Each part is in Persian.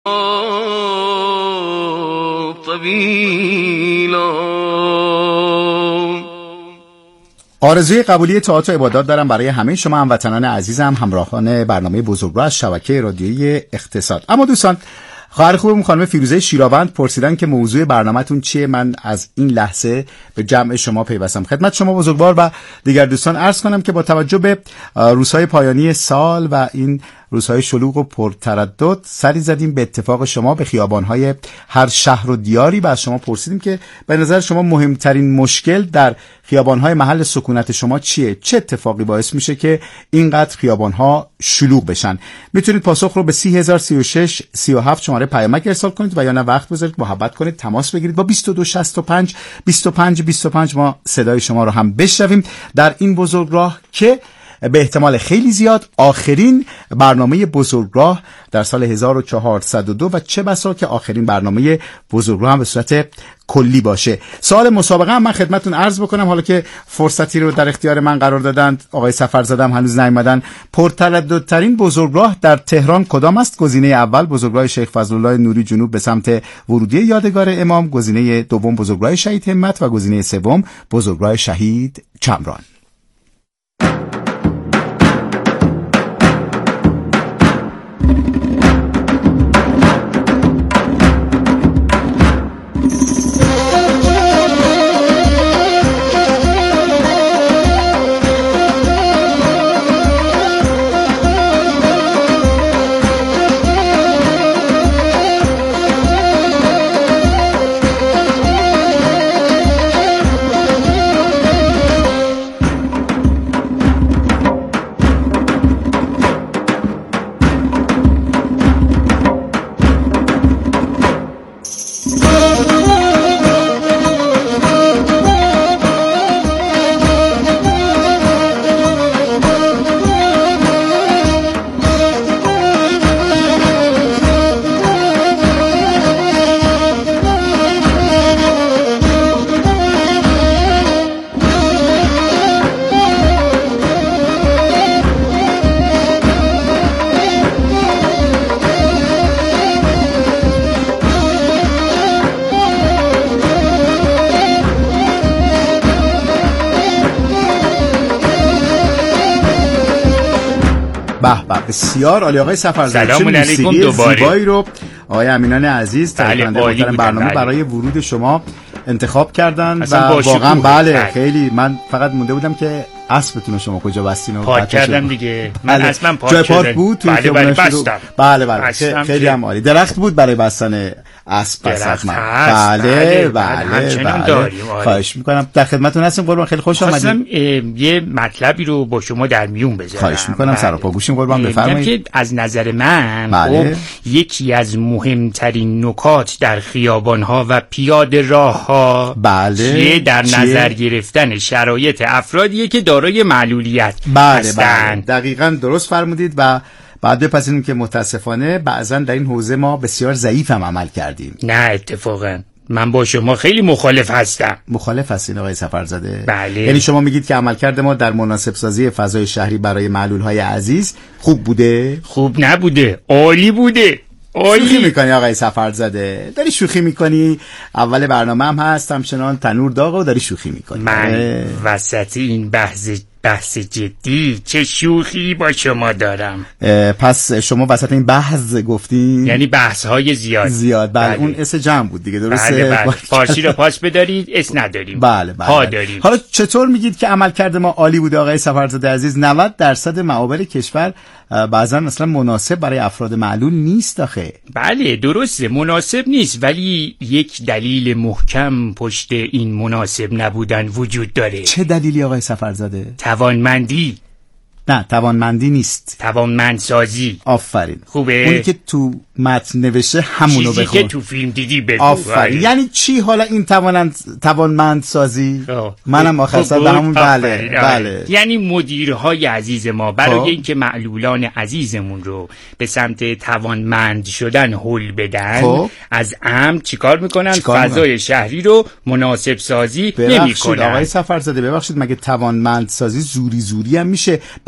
طويلا. آرزوی قبولی طاعات و عبادات دارم برای همه شما هموطنان عزیزم، همراهان برنامه بزرگراه از شبکه رادیویی اقتصاد. اما دوستان، خواهر خوبم خانم فیروزه شیراوند پرسیدن که موضوع برنامه‌تون چیه. من از این لحظه به جمع شما پیوستم. خدمت شما بزرگوار و دیگر دوستان عرض کنم که با توجه به روزهای پایانی سال و این روزهای شلوغ و پرتردد سری زدیم به اتفاق شما به خیابان‌های هر شهر و دیاری و از شما پرسیدیم که به نظر شما مهمترین مشکل در خیابان‌های محل سکونت شما چیه؟ چه اتفاقی باعث میشه که اینقدر خیابان‌ها شلوغ بشن؟ میتونید پاسخ رو به 30036 37 شماره پیامک ارسال کنید و یا نه وقت بذارید، محبت کنید، تماس بگیرید با 2265 25 25 ما صدای شما رو هم بشنویم در این بزرگراه که به احتمال خیلی زیاد آخرین برنامه بزرگراه در سال 1402 و چه بسا که آخرین برنامه بزرگراه هم به صورت کلی باشه. سوال مسابقه هم من خدمتتون عرض بکنم، حالا که فرصتی رو در اختیار من قرار دادند، آقای سفرزاده هم هنوز نیومدن. پرترددترین بزرگراه در تهران کدام است؟ گزینه اول بزرگراه شیخ فضلالله نوری جنوب به سمت ورودی یادگار امام، گزینه دوم بزرگراه شهید همت و گزینه سوم بزرگراه شهید چمران. بسیار عالی آقای سفرزاده، سلام علیکم دوباره. زیبایی رو آقای امینان عزیز تهیه‌کننده برنامه برای ورود شما انتخاب کردن و واقعا بله خیلی من فقط مونده بودم که اسبتون شما کجا بستین و پارک کردم دیگه. من اصلا پارک کردم. پارک بود توی بله بستم. بله خیلی هم عالی. درخت بود برای بستن اسب پس بله خواهش میکنم در خدمتتون هستیم قربان. خیلی خوش آمدید. یه مطلبی رو با شما در میون بذارم. خواهش میکنم سراپا گوشیم قربان بفرمایید. که از نظر من یکی از مهمترین نکات در خیابان‌ها و پیاده راه‌ها در نظر گرفتن شرایط افرادیه که دارای معلولیت هستند. دقیقاً درست فرمودید و بعد بپذیریم که متاسفانه بعضا در این حوزه ما بسیار ضعیف هم عمل کردیم. نه اتفاقاً من با شما خیلی مخالف هستم. مخالف هستین آقای سفرزاده؟ بله. یعنی شما میگید که عملکرد ما در مناسب سازی فضای شهری برای معلول‌های عزیز خوب بوده؟ خوب نبوده، عالی بوده. شوخی میکنی آقای سفرزاده، داری شوخی میکنی. اول برنامه هم هست همچنان تنور داغ و داری شوخی میکنی. من وسط این بحث جدی چه شوخی با شما دارم. پس شما وسط این بحث گفتین یعنی بحث های زیاد. بله. اون اس جمع بود دیگه، درسته؟ بله. فارسی رو پاس بدارید، اس نداریم. بله. ها داریم. حالا چطور میگید که عملکرد ما عالی بوده آقای سفرزاده عزیز؟ 90% معابر کشور بعضا اصلا مناسب برای افراد معلول نیست آخه. بله درسته مناسب نیست، ولی یک دلیل محکم پشت این مناسب نبودن وجود داره. چه دلیلی آقای سفرزاده؟ توانمندی. نه توانمندی نیست، توانمندسازی. آفرین. خوبه؟ اونی که تو متن نوشته همونو بخون. چیزی که تو فیلم دیدی بگو. آفرین. یعنی چی حالا این توانمندسازی؟ منم آخر سر به همون بله. یعنی مدیرهای عزیز ما برای اینکه معلولان عزیزمون رو به سمت توانمند شدن هل بدن از عمد چیکار میکنن؟ فضای شهری رو مناسب سازی نمیکنن. آقای سفرزاده ببخشید، مگه توانمندسازی زوری هم میشه؟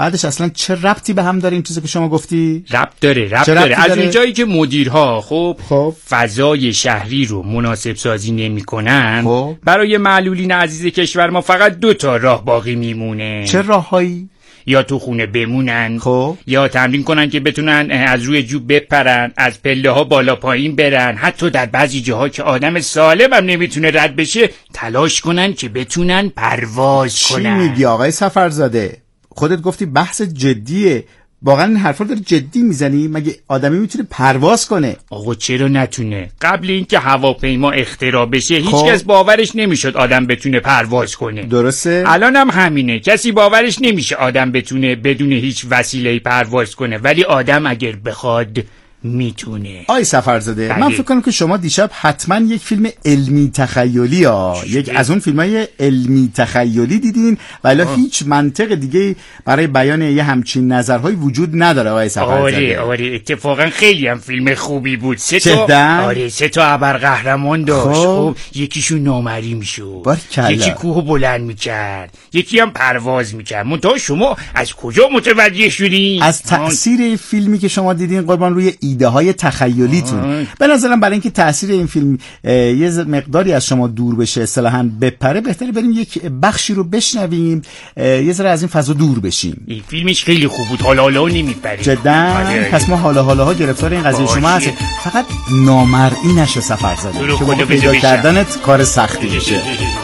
بعدش اصلا چه ربطی به هم داره این چیزی که شما گفتی؟ ربط داره. از اونجایی که مدیرها خب فضای شهری رو مناسب سازی نمی‌کنن، برای معلولین عزیز کشور ما فقط 2 تا راه باقی میمونه. چه راههایی؟ یا تو خونه بمونن، یا تمرین کنن که بتونن از روی جوب بپرن، از پله ها بالا پایین برن، حتی در بعضی جاها که آدم سالم هم نمیتونه رد بشه تلاش کنن که بتونن پرواز کنن. چی میگی آقای سفرزاده؟ خودت گفتی بحث جدیه، واقعا این حرفا رو داری جدی میزنی؟ مگه آدمی میتونه پرواز کنه؟ آقا چرا نتونه؟ قبل اینکه هواپیما اختراع بشه هیچکس باورش نمیشد آدم بتونه پرواز کنه. درسته؟ الان هم همینه، کسی باورش نمیشه آدم بتونه بدون هیچ وسیله‌ای پرواز کنه، ولی آدم اگر بخواد میتونه. آی سفرزاده، من فکر کنم که شما دیشب حتما یک فیلم علمی تخیلی یک از اون فیلمای علمی تخیلی دیدین ولی هیچ منطق دیگه برای بیان یه همچین نظرهای وجود نداره آقای سفرزاده. آره اتفاقا خیلی هم فیلم خوبی بود. 3 تا ابرقهرمان داشت. خب یکیشون نامری میشد، یکی کوه بلند میکرد، یکی هم پرواز میکرد. منتها شما از کجا متوجه شدین؟ از تأثیر فیلمی که شما دیدین قربان روی ایده های تخیلیتون. به نظرم برای اینکه تاثیر این فیلم یه مقداری از شما دور بشه، اصطلاحاً بپره، بهتره بریم یک بخشی رو بشنویم، یه ذره از این فضا دور بشیم. این فیلمش خیلی خوب بود، حالا نمیپره جدا. پس ما حالا شما این قضیه شما هست، فقط نامرئی نشه سفرزاده که پیدا کردنت کار سختی میشه.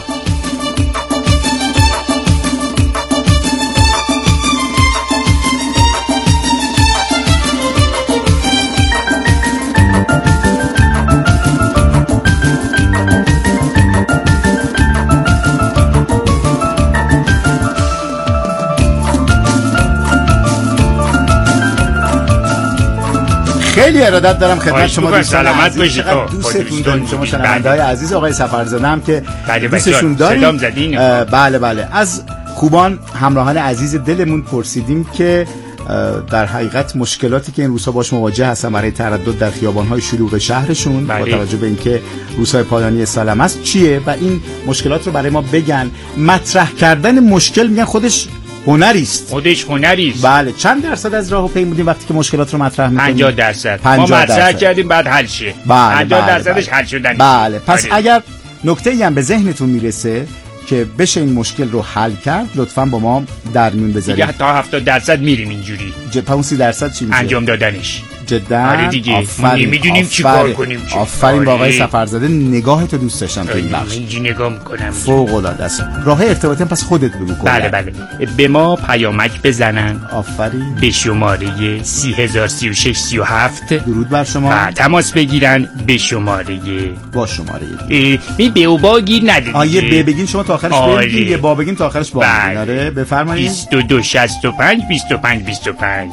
خیلی ارادت دارم خدمت شما دوستان عزیز. دوستتون داریم شما شنونده‌های عزیز. آقای سفرزاده هم که دوستشون داریم. بله از خوبان همراهان عزیز دلمون پرسیدیم که در حقیقت مشکلاتی که این روزها باش مواجه هستن برای تردد در خیابان‌های شلوغ شهرشون با توجه به اینکه روزهای پایانی سال است چیه و این مشکلات رو برای ما بگن. مطرح کردن مشکل میگن خودش هنری است. بله. چند درصد از راهو پیمودیم وقتی که مشکلات رو مطرح می‌کنیم؟ 50%. ما مطرح کردیم بعد حل شه. 50% حل شدن. بله. پس اگر نکته‌ای هم به ذهنتون میرسه که بشه این مشکل رو حل کرد لطفاً با ما در میون بذارید. دیگه تا 70% میریم اینجوری. اون 30% چی میشه؟ انجام دادنش. جدا. آره دیگه. میدونیم چیکار کنیم. آفرین با آقای سفرزاده، نگاهتو دوست داشتم تو این بخش. اینجوری نگاه میکنم. فوق العاده است. راه ارتباطی پس خودت بگو. بله. به ما پیامک بزنن. آفرین. به شماره 303637 درود بر شما. و تماس بگیرن به شماره با شماره می به با گیر ندید. آیه به بگین شما تا آخرش بگین، با بگین تا آخرش با. آره بفرمایید. 2265 25.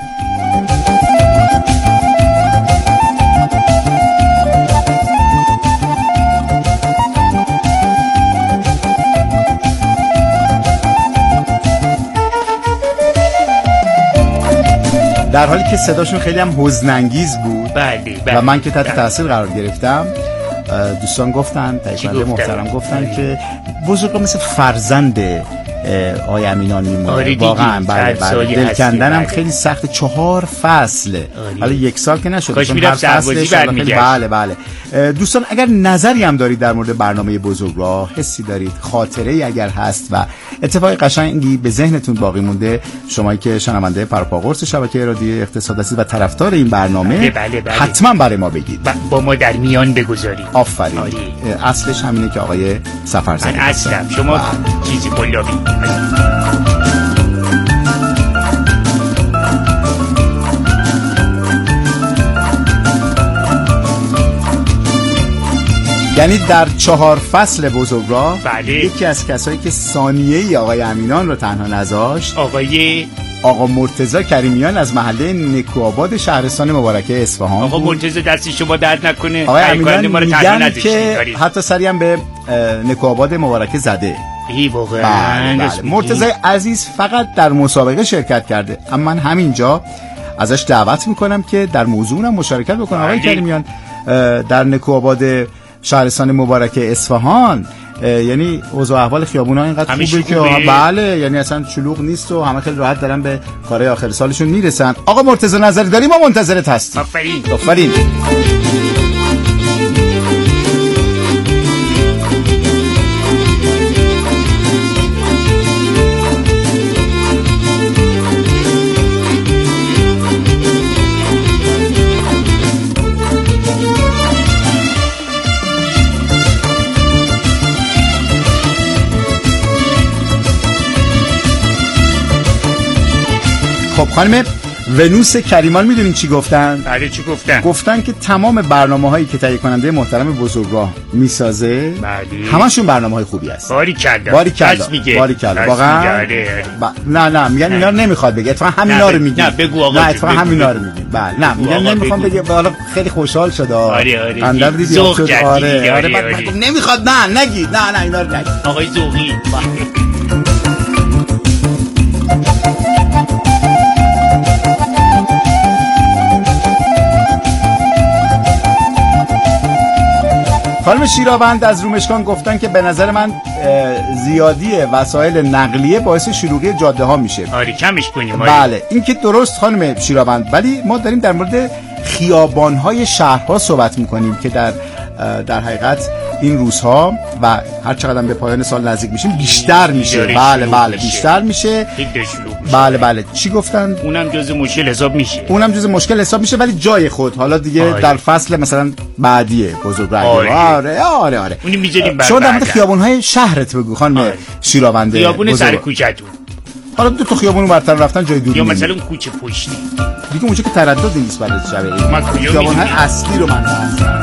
در حالی که صداشون خیلی هم حزن‌انگیز بود. بله. و من که تحت تاثیر قرار گرفتم، دوستان گفتن، تایید محترم گفتن که بزرگا مثل فرزند آقای امینان میمونه. واقعا بله. دل کندنم خیلی سخت. 4 فصل. حالا 1 سال که نشد. هر فصلش بله. دوستان اگر نظری هم دارید در مورد برنامه بزرگراه، حسی دارید، خاطره‌ای اگر هست و اتفاقی قشنگی به ذهنتون باقی مونده، شمایی که شنونده پرپاقرص شبکه رادیو اقتصاد هستید و طرفدار این برنامه، بله. حتما برای ما بگید. با ما در میان بگذارید. آفرین. اصلش همینه که آقای سفرزاده. من اصلم شما چیزی قلابی. یعنی در 4 فصل بزرگراه بله. یکی از کسایی که ثانیه‌ای آقای امینان رو تنها نذاشت آقا مرتضی کریمیان از محله نکوآباد شهرستان مبارکه اصفهان. آقا مرتضی دستی شما درد نکنه. آقای امینان میگن که حتی سری هم به نکوآباد مبارکه زده. بله. مرتضی عزیز فقط در مسابقه شرکت کرده، اما من همینجا ازش دعوت میکنم که در موضوع هم مشارکت بکنه. آقای کریمیان در نکوآباد شهرستان مبارکه اصفهان یعنی اوضاع احوال خیابونا اینقدر خوبه که بله، یعنی اصلا شلوغ نیست و همه خیلی راحت دارن به کارهای آخر سالشون میرسن. آقا مرتضی نظری داریم، ما منتظرت هستیم. آفرین. خب خانم ونوس کریمان میدونین چی گفتن؟ بله چی گفتن؟ گفتن که تمام برنامه‌هایی که تهیه کننده محترم بزرگراه میسازه همشون برنامه‌های خوبی هست. باریکلا. واقعا نه میگن اینا رو نمیخواد بگه، اتفاقا همینا رو میگه. نه بگو آقا. نه اتفاقا همینا رو میگه. بله نه میگن نمیخوام بگه، حالا خیلی خوشحال شد. آره اندر دیدی شد. آره نمیخواد. نه نگی. نه اینا رو نگی. آقای ذوقی خانم شیراوند از رومشکان گفتن که به نظر من زیادی وسایل نقلیه باعث شلوغی جاده ها میشه. آره کمش کنیم. بله این که درست خانم شیراوند، ولی ما داریم در مورد خیابان های شهرها صحبت میکنیم که در حقیقت این روزها و هر چقدر به پایان سال نزدیک میشیم بیشتر میشه. بله بیشتر میشه. بله چی گفتن؟ اونم جزء مشکل حساب میشه ولی جای خود. حالا دیگه در فصل مثلا بعدیه بزرگراه. آره اونی میذاریم شما در مورد خیابون‌های شهرت بگو خانم شیراونده. خیابون سر کوچه‌تون. حالا دو تا خیابون برتر رفتن جای دور. یا مثلا اون کوچه پشتی. دیگه اونجا که تردد نیست برای شبیه. خیابون‌های اصلی رو من هستم.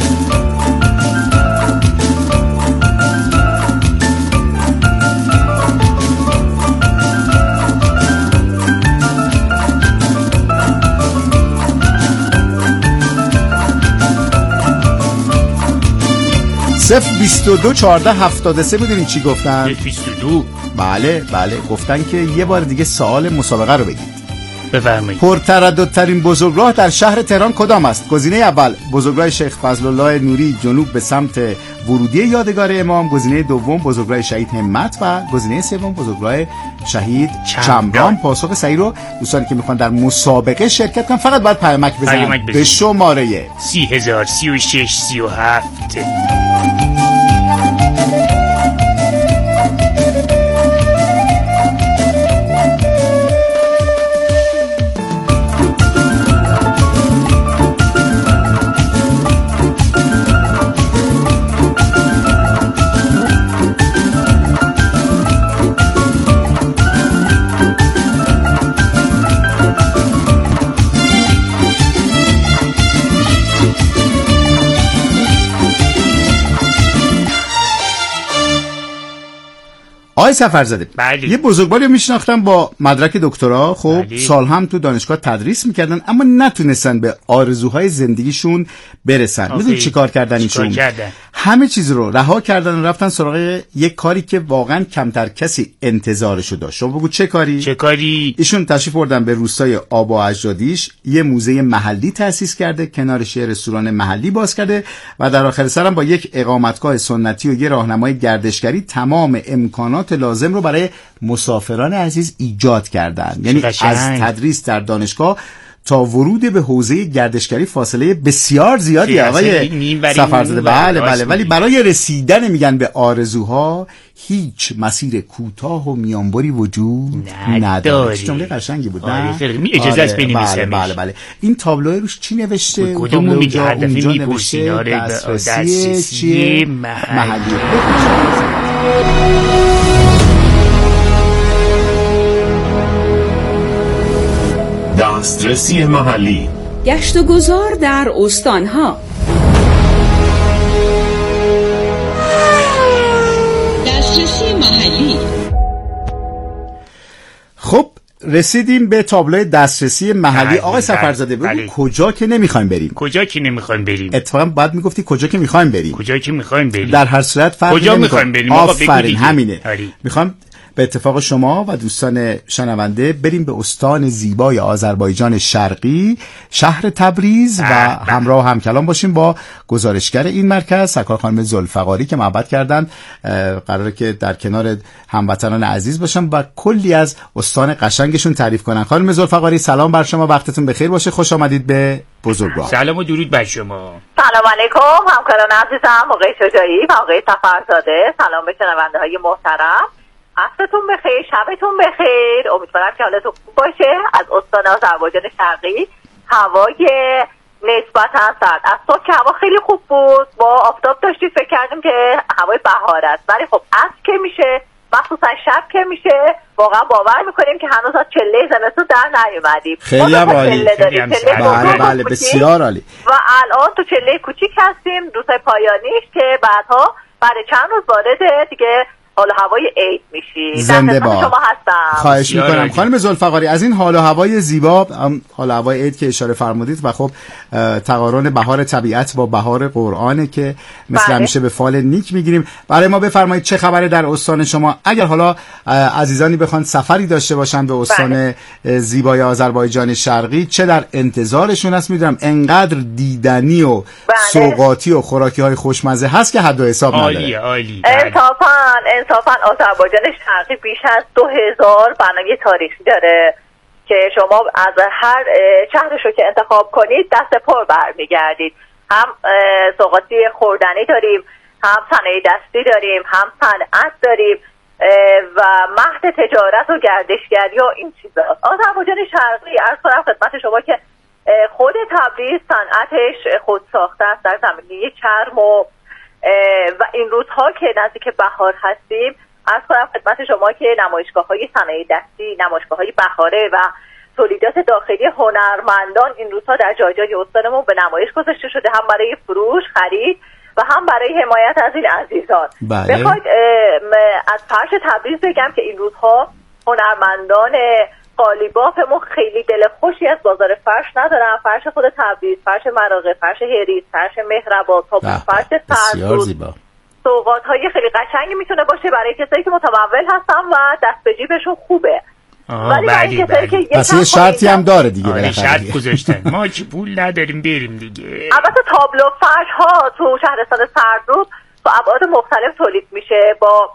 صف 22 14 73 میدونین چی گفتن؟ 22 بله گفتن که یه بار دیگه سوال مسابقه رو بگید. بفرمایید. پرترددترین بزرگراه در شهر تهران کدام است؟ گزینه اول بزرگراه شیخ فضل الله نوری جنوب به سمت ورودی یادگار امام، گزینه دوم بزرگراه شهید همت و گزینه سوم بزرگراه شهید چمران. پاسخ صحیح رو دوستانی که میخوان در مسابقه شرکت کنن فقط باید پیامک بزنن به شماره 3003637. آقای سفرزاده یه بزرگواری رو میشناختم با مدرک دکترا. خب سال هم تو دانشگاه تدریس میکردن اما نتونستن به آرزوهای زندگیشون برسن. میدونی چی کار کردن ایشون؟ همه چیز رو رها کردن و رفتن سراغ یک کاری که واقعا کمتر کسی انتظارشو داشت. شما بگو چه کاری؟ ایشون تشریف بردن به روستای آبا اجدادیش، یه موزه محلی تأسیس کرده، کنارش یه رستوران محلی باز کرده و در آخر سر هم با یک اقامتگاه سنتی و یه راهنمای گردشگری تمام امکانات لازم رو برای مسافران عزیز ایجاد کردن. یعنی از تدریس در دانشگاه تا ورود به حوزه گردشگری فاصله بسیار زیادی آقای سفرزاده. بله ولی برای رسیدن میگن به آرزوها هیچ مسیر کوتاه و میانبری وجود نداره. جمله قشنگی بود نه؟ اجازه است بنویسم. بله این تابلو روش چی نوشته؟ کدومو میگه؟ اونجا نوشته دسترسی محلی. دسترسی محلی، گشت و گذار در استانها. دسترسی محلی. خب رسیدیم به تابلوی دسترسی محلی. آقای سفرزاده بگو کجا که نمیخوایم بریم؟ اتفاقا باید میگفتی کجا که میخوایم بریم. بریم؟ در هر صورت فرقی کجا میخوایم بریم؟ آفرین همینه. میخوام به اتفاق شما و دوستان شنونده بریم به استان زیبای آذربایجان شرقی، شهر تبریز و همراه همکلام باشیم با گزارشگر این مرکز سرکار خانم ذوالفقاری که محبت کردن قراره که در کنار هموطنان عزیز باشن و کلی از استان قشنگشون تعریف کنن. خانم ذوالفقاری سلام بر شما، وقتتون بخیر باشه، خوش آمدید به بزرگوار. سلام و درود بر شما. سلام علیکم همکاران عزیزم، آقای شجاعی و آقای سفرزاده. سلام به شنونده های محترم، عصرتون بخیر، شبتون بخیر. امیدوارم که حالتون خوب باشه. از استان آذربایجان شرقی هوای نسبتا سرد، از صبح که هوا خیلی خوب بود، با آفتاب داشتیم فکر کردیم که هوای بهار است، ولی خب عصر که میشه مخصوصا شب که میشه واقعا باور میکنیم که هنوز از چله زمستون در نیومدیم. خیلی عالی، بله بسیار عالی. و الان تو چله کوچیک هستیم، روزهای پایانیش که بعدها بعد چند روز وارد دیگه حال و هوای عید میشی. زنده باد. شما هستم. خواهش میکنم خانم ذوالفقاری. از این حال و هوای زیبا، حال و هوای عید که اشاره فرمودید و خب تقارن بهار طبیعت با بهار قرآنه که مثل همیشه به فال نیک میگیریم. برای ما بفرمایید چه خبره در استان شما، اگر حالا عزیزانی بخوان سفری داشته باشن به استان زیبای آذربایجان شرقی چه در انتظارشون هست؟ میدونم انقدر دیدنی و سوغاتی و خوراکی های خوشمزه هست که حد و حساب نداره. عالی. انصافاً آذربایجان شرقی بیش از 2000 بنای تاریخی داره که شما از هر شهرشو که انتخاب کنید دست پر برمیگردید. هم سوغاتی خوردنی داریم، هم صنایع دستی داریم، هم صنعت داریم و مهد تجارت و گردشگری و این چیزا. آذربایجان شرقی عرض کنم خدمت شما که خود تبریز صنعتش خود ساخته است در زمینه چرم و این روزها که نزدیک بهار هستیم عرض کنم خدمت شما که نمایشگاه‌های صنایع دستی، نمایشگاه‌های بهاره و تولیدات داخلی هنرمندان این روزها در جای استانمون به نمایش گذاشته شده، هم برای فروش، خرید و هم برای حمایت از این عزیزان. بخواید از فرش تبریز بگم که این روزها هنرمندان قالیبافمون خیلی دل خوشی از بازار فرش ندارن. فرش خود تبریز، فرش مراغه، فرش هریس، فرش مهرآباد، فرش سرسود، سوغات‌های خیلی قشنگی میتونه باشه برای کسایی که متمول هستن و دست به جیبشون خوبه. ولی برای کسایی که پس یه شرطی هم داره دیگه، شرط گذاشتن ما که پول نداریم بریم دیگه. البته تابلو فرش ها تو شهرستان سردرود با ابعاد مختلف تولید میشه، با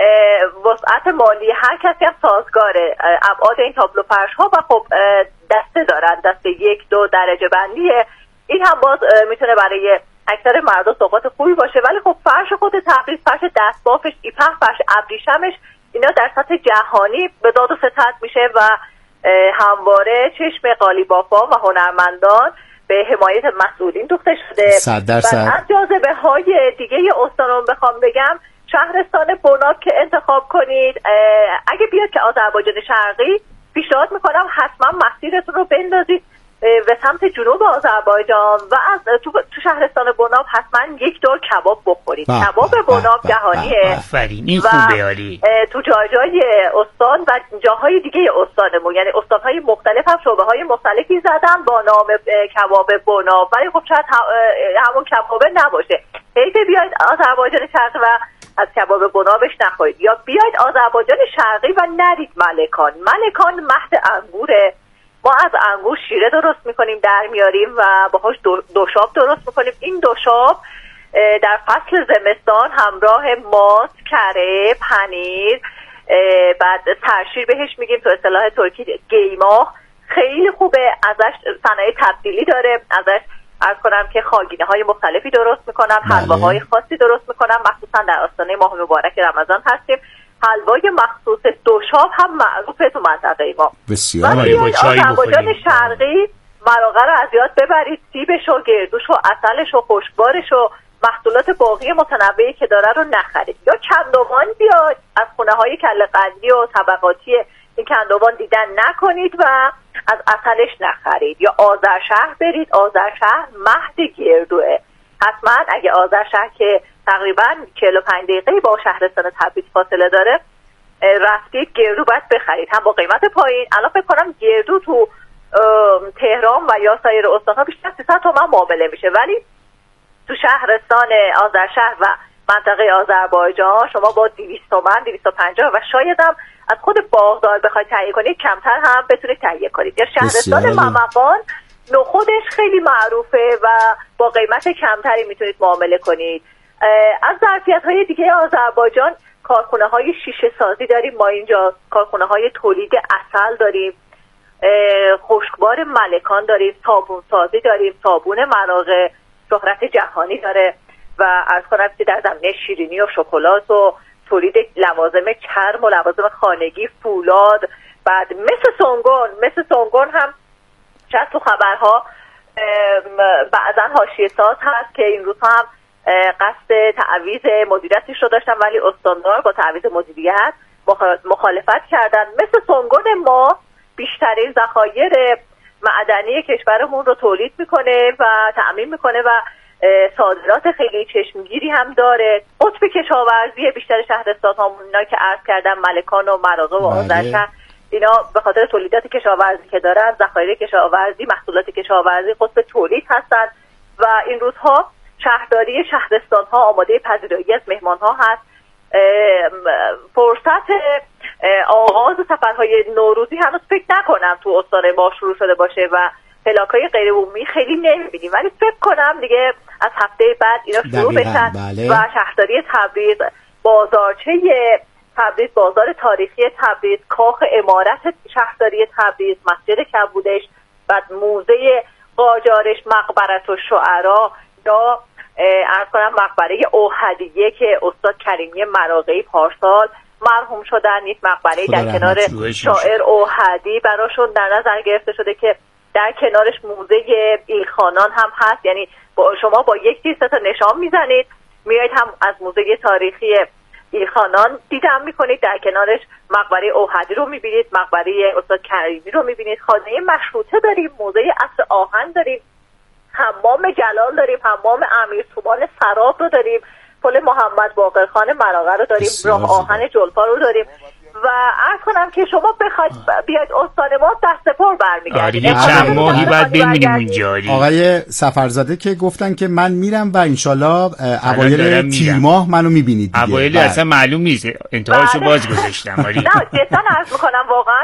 وسعت مالی هر کسی هم سازگاره ابعاد این تابلو فرش ها و خب دسته دارن، دسته 1-2 درجه بندیه. این هم باز میتونه برای اکثر مردم سوغات خوبی باشه، ولی خب فرش خود تبریز، فرش دستبافش، ایپه، فرش ابریشمش اینا در سطح جهانی به داد و ستد میشه و همواره چشم قالیبافا و هنرمندان به حمایت مسئولین دوخته شده. 100%. از جاذبه های دیگه استانم بخوام بگم شهرستان بناب که انتخاب کنید. اگه بیاد که آذربایجان شرقی پیشنهاد میکنم حتما مسیرتون رو بندازید به سمت جنوب آذربایجان و از تو شهرستان بناب حتما یک دور کباب بخورید. کباب بناب جهانیه. آفرین، این خوبه عالی. تو جای استان و جاهای دیگه استانمون، یعنی استانهای مختلف هم شعبه‌های مختلفی زدن با نام کباب بناب، ولی خب شاید همون کباب نباشه. حیف بیاید آذربایجان شرقی و از کباب بنابش نخورید، یا بیاید آذربایجان شرقی و نرید ملکان. ملکان مهد انگوره. ما از انگور شیره درست میکنیم، در میاریم و باهاش دوشاب درست میکنیم. این دوشاب در فصل زمستان همراه ماست، کره، پنیر، بعد سرشیر بهش میگیم تو اصطلاح ترکی گیماه، خیلی خوبه. ازش صنایع تبدیلی داره، ازش عرض کنم که خاگینه های مختلفی درست میکنن، حلواهای خاصی درست میکنن، مخصوصا در آستانه ماه مبارک رمضان هستیم. حلوای مخصوص دوشاب هم معروفه تو منطقه ما. بسیار با چای آذربایجان شرقی مراغه رو از یاد ببرید، سیبش و گردوش و عسلش و خشکبارش و محصولات باقی متنوعی که داره رو نخرید. یا کندوان بیاد، از خونه های کله قندی و طبقاتی این کندوان دیدن نکنید و از عسلش نخرید. یا آذرشهر برید، آذرشهر مهد گردوه. حتما اگه آذرشهر که تقریبا 45 دقیقه با شهرستان تبریز فاصله داره رفتید، گردو باید بخرید، هم با قیمت پایین. الان فکر کنم گردو تو تهران و یا سایر استان‌ها بیشتر 300 تومان معامله میشه، ولی تو شهرستان آذرشهر و منطقه آذربایجان شما با 200 تومن 250 و شاید هم از خود باغدار بخواید تهیه کنید کمتر هم بتونید تهیه کنید. یا شهرستان ممقان نخودش خیلی معروفه و با قیمت کمتری میتونید معامله کنید. از ظرفیت‌های دیگه آذربایجان کارخونه‌های شیشه سازی داریم، ما اینجا کارخونه‌های تولید عسل داریم، خشکبار ملکان داریم، صابون سازی داریم، صابون مراغه شهرت جهانی داره و عرض کنم که در زمینه شیرینی و شکلات و تولید لوازم چرم و لوازم خانگی، فولاد، بعد مثل سنگون هم شاید تو خبرها بعضا حاشیه ساز هست که این روزها هم قصد تعویض مدیریتش رو داشتن ولی استاندار با تعویض مدیریت مخالفت کردن. مثل سنگون ما بیشترین ذخایر معدنی کشورمون رو تولید میکنه و تأمین میکنه و صادرات خیلی چشمگیری هم داره. قطب کشاورزی بیشتر شهرستان‌هامون اینا که عرض کردم ملکان و مراغه و آذرشهر اینا به خاطر تولیدات کشاورزی که دارن ذخایر کشاورزی محصولات کشاورزی قطب تولید هستن و این روزها شهرداری شهرستان‌ها آماده پذیرایی از مهمان‌ها هست. فرصت آغاز سفرهای نوروزی هنوز فکر نکنم تو استان ما شروع شده باشه و پلاک‌های غیر عمومی خیلی نمی‌بینیم ولی فکر کنم دیگه از هفته بعد اینا شروع بشن و شهرداری تبریز بازارچه تبریز، بازار تاریخی تبریز، کاخ عمارت شهرداری تبریز، مسجد کبودش، بعد موزه قاجارش، مقبره الشعرا یا عرض کنم مقبره اوحدیه که استاد کریمی مراغه‌ای پارسال مرحوم شدن، یک مقبره در کنار شاعر اوحدی براشون در نظر گرفته شده که در کنارش موزه ایلخانان هم هست. یعنی شما با یک تیر سه تا نشان میزنید میایید هم از موزه تاریخی ایلخانان دیدن میکنید، در کنارش مقبره اوحدی رو میبینید، مقبره استاد کریمی رو میبینید، خانه مشروطه داریم، موزه عصر آهن داریم، حمام جلال داریم، حمام امیر تومان سراب رو داریم، پل محمد باقر خان مراغه رو داریم، راه آهن جلفا رو داریم و عرض کنم که شما بخواید بیاید استان ما دست پر برمیگردید. چند ماهی بعد ببینیم اونجا. آقای سفرزاده که گفتن که من میرم و انشالله اوایل تیر ماه منو میبینید دیگه. اوایل اصلا معلوم نیست، انتهاشو باز گذاشتم. نه جدا عرض میکنم واقعا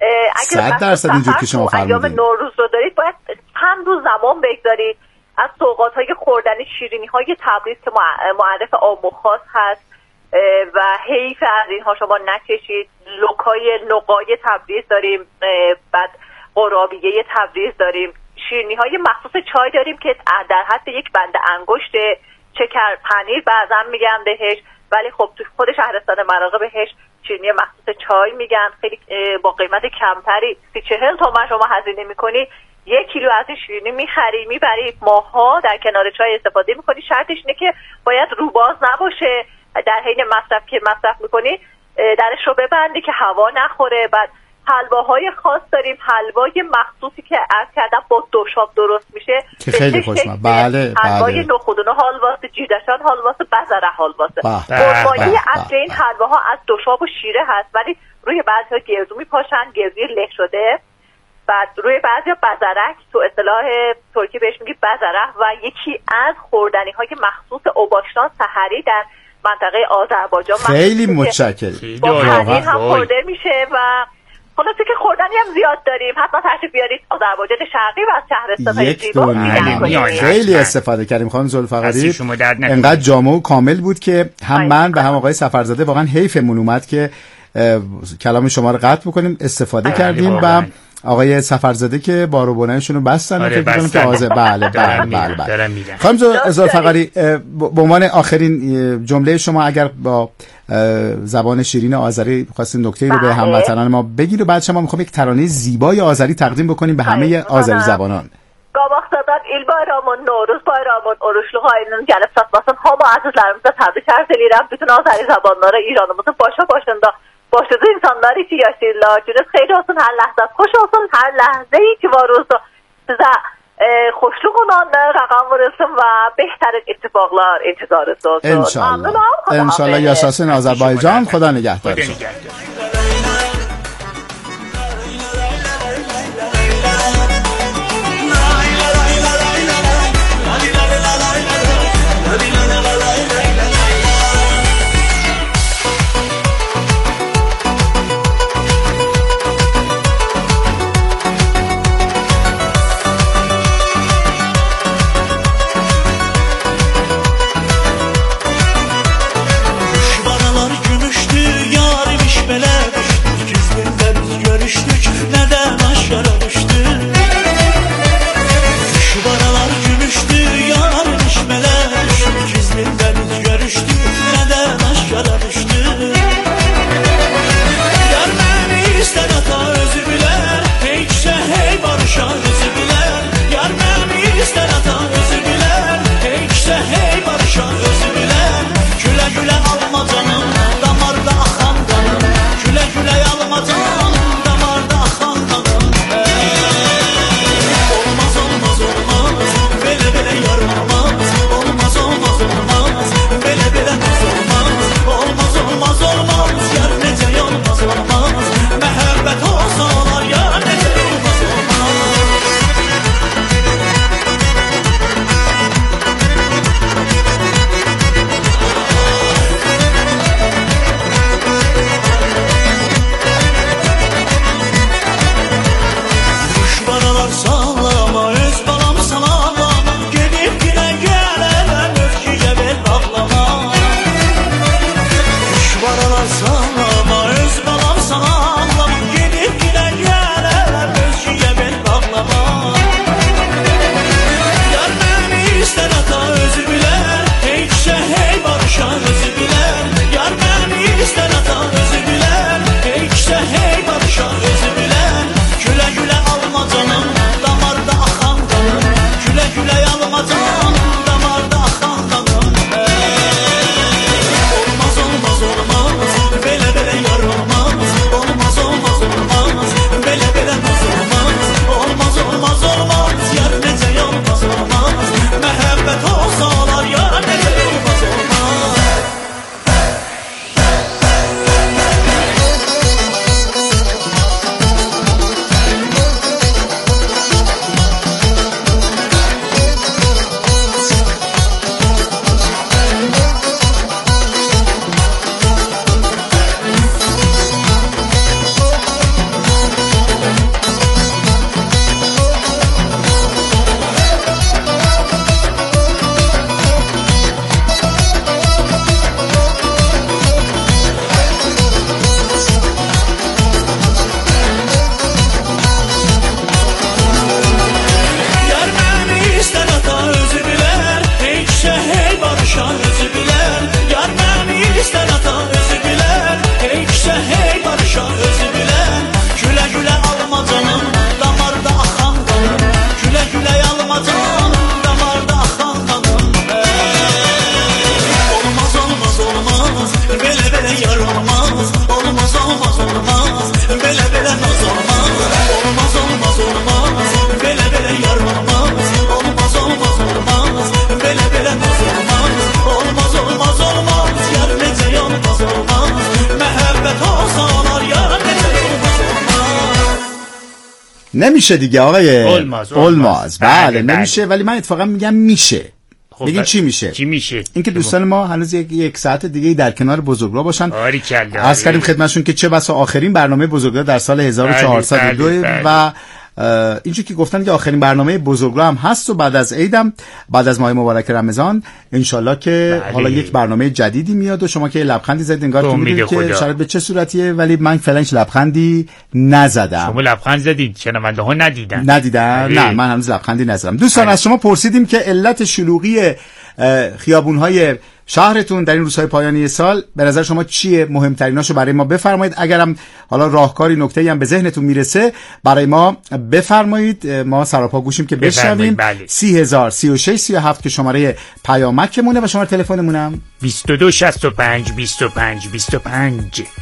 اگه 100% اینجور که شما فرمودید ایام نوروز رو دارید باید چند روز زمان بگذارید از سوغات‌های خوردنی شیرینی‌های تبریز که معرف عام و خاص هست و حیف از اینها شما نکشید. لوکای نقای تبریز داریم، بعد قرابیه تبریز داریم، شیرینی‌های مخصوص چای داریم که در حد یک بند انگشت، چکر پنیر بعضا میگن بهش ولی خب تو خود شهرستان مراغه بهش شیرینی مخصوص چای میگن. خیلی با قیمت کمتری 30-40 تومن شما هزینه میکنی 1 کیلو از این شیرینی میخری میبری ماها در کنار چای استفاده میکنی. شرطش اینه که باید روباز نباشه، در حین مصرف که مصرف میکنی درش رو ببندی که هوا نخوره. بعد حلواهای خاص داریم، حلوای مخصوصی که عرض کردم با دوشاب درست میشه که خیلی خوشمزه. بله حلوای نخودونه حلواست، جیدشان حلواست، بزره حلواست. قرمایی اصل این حلواها از دوشاب و شیره هست ولی روی بعضی‌ها گردو میپاشن، گردوی له شده. بعد روی بعضیا بزرک، تو اصطلاح ترکی بهش میگی بزرک و یکی از خوردنی‌های مخصوص اوباشتان سحری در منطقه آذربایجان. خیلی متشکرم. با پنیر هم خورده میشه و خلاصه که خوردنی هم زیاد داریم. حتما تشریف بیارید آذربایجان شرقی و از شهرستان‌های زیبا. خیلی استفاده کردیم خانم ذوالفقاری، انقدر جامع و کامل بود که هم من و هم آقای سفرزاده واقعا حیفمون اومد که کلام شما رو قطع بکنیم. استفاده کردیم و آقای سفرزاده که بارو بلندشون رو بستن و فکر کنم که بله. خانم ذوالفقاری به عنوان آخرین جمله شما اگر با زبان شیرین آذری خواستین نکته‌ای رو به هموطنان ما بگید و بعد شما میخوام یک ترانه زیبای آذری تقدیم بکنیم به همه آذری زبانان. Qabaqdadan il bayramın, Noruz bayramın, oruçluq ayının gəlib çatmasın. Hamı əzizlərimizə təbrik arz edirəm. Bütün Azəri zabanlara, İranımızın başında başlıca insanlar için yaşayırlar. Gününüz xeyir olsun, hər ləhzət xoş olsun, hər ləhzəyi ki var olsun. Sizə xoşluq olan rəqam vurulsun və behtarin ittifaqlar intizarınız olsun. İnşallah yaşasın Azərbaycan. Xuda nigahtar. نمیشه دیگه آقای اولماز. بله نمیشه، ولی من اتفاقا میگم میشه. بگین چی میشه؟ چی میشه؟ اینکه دوستان ما هنوز یک ساعت دیگه در کنار بزرگراه باشن. عرض کردیم خدمتشون که چه بسا آخرین برنامه بزرگراه در سال 1402 و اینجوری که گفتن که آخرین برنامه بزرگراه هم هست و بعد از عیدم، بعد از ماه مبارک رمضان انشالله که حالا یک برنامه جدیدی میاد و شما که لبخندی زدید انگار که میدونید که شرایط به چه صورتیه، ولی من فعلا هیچ لبخندی نزدم. شما لبخند زدید، شنونده ها ندیدن؟ نه من هنوز لبخندی نزدم. دوستان از شما پرسیدیم که علت شلوغی خیابون‌های شهرتون در این روزهای پایانی سال به نظر شما چیه؟ مهمتریناشو برای ما بفرمایید. اگرم حالا راهکاری نکته‌ای هم به ذهنتون میرسه برای ما بفرمایید، ما سراپا گوشیم که بشنویم. 30036 37 که شماره پیامکمونه و شماره تلفنمونم 2265 25 25.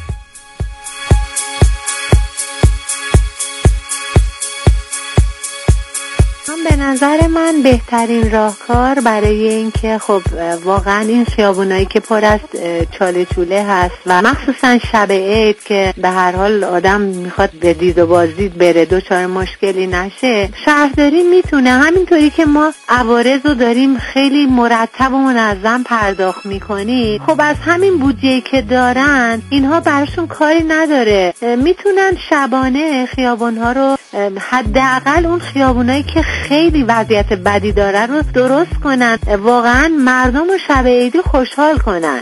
به نظر من بهترین راهکار برای این که خب واقعا این خیابونایی که پر از چاله چوله هست و مخصوصا شب عید که به هر حال آدم میخواد به دید و بازدید بره دوچار مشکلی نشه، شهرداری میتونه همینطوری که ما عوارض رو داریم خیلی مرتب و منظم پرداخت میکنیم، خب از همین بودجه‌ای که دارن اینها براشون کاری نداره، میتونن شبانه خیابونها رو حداقل اون خیابونایی که خیلی وضعیت بدی داره رو درست کنن، واقعا مردم رو شب عیدی خوشحال کنن.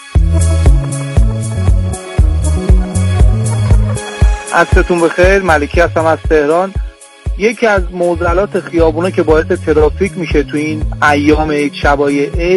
عصرتون بخیر، ملکی هستم از تهران. یکی از معضلات خیابونا که باعث ترافیک میشه تو این ایام عید شبای عید